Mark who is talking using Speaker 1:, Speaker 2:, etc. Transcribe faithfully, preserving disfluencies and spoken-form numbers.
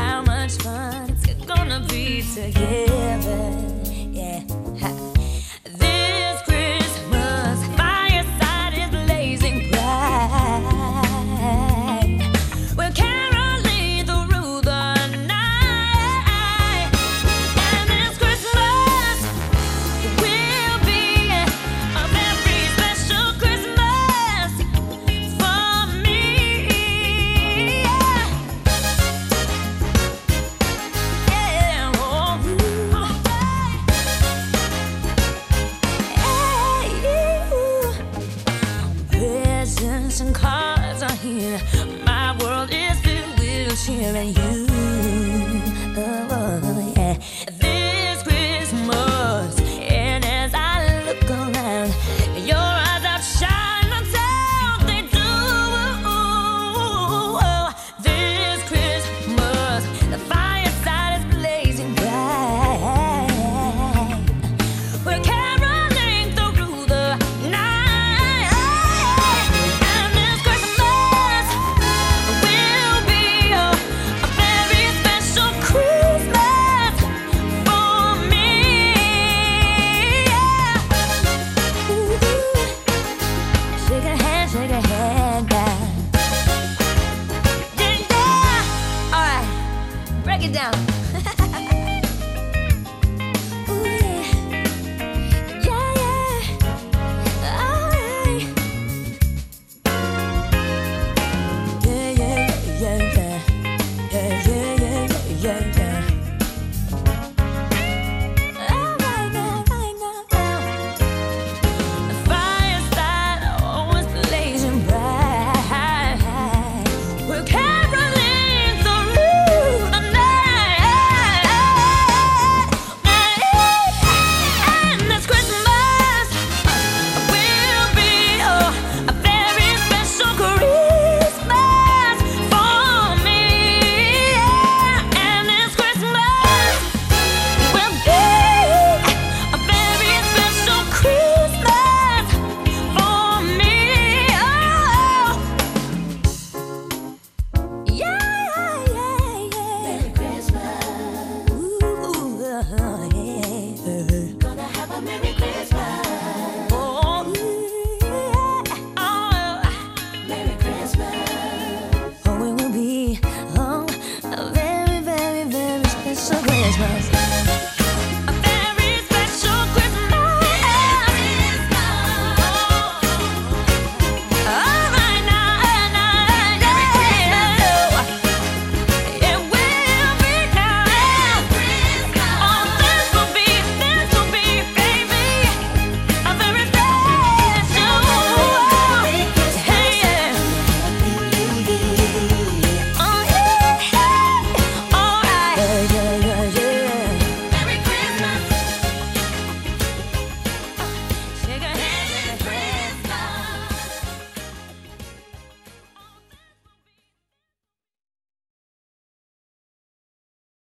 Speaker 1: how much fun it's gonna be together. Yeah. Ha. This Christmas, fireside is blazing bright. We're caroling through the night, and this Christmas will be a very special Christmas for me. Yeah. Oh, presents and cards are here. My world is filled with cheer and you. Oh, yeah. This Christmas, and as I look around, your eyes outshine the town they do. This Christmas, the fireside is blazing bright. We're caroling through the night, and this Christmas will be a, a very special Christmas for me. Yeah. Ooh. Shake a hand, shake a hand now. Yeah, yeah. All right, break it down. Ooh, yeah. Yeah, yeah. All right. Yeah, yeah, yeah, yeah. Yeah, yeah, yeah, yeah, yeah. All right now, right now, now. The fireside always blazing bright. We're caroling through the night, and this Christmas will be a, a very special Christmas for me. And this Christmas will be a very special Christmas for me. Oh, yeah, yeah, yeah. Merry Christmas. Ooh, yeah. Gonna have a Merry Christmas. Oh, yeah. Oh, Merry Christmas. Oh, it will be, oh, a very, very, very special Christmas.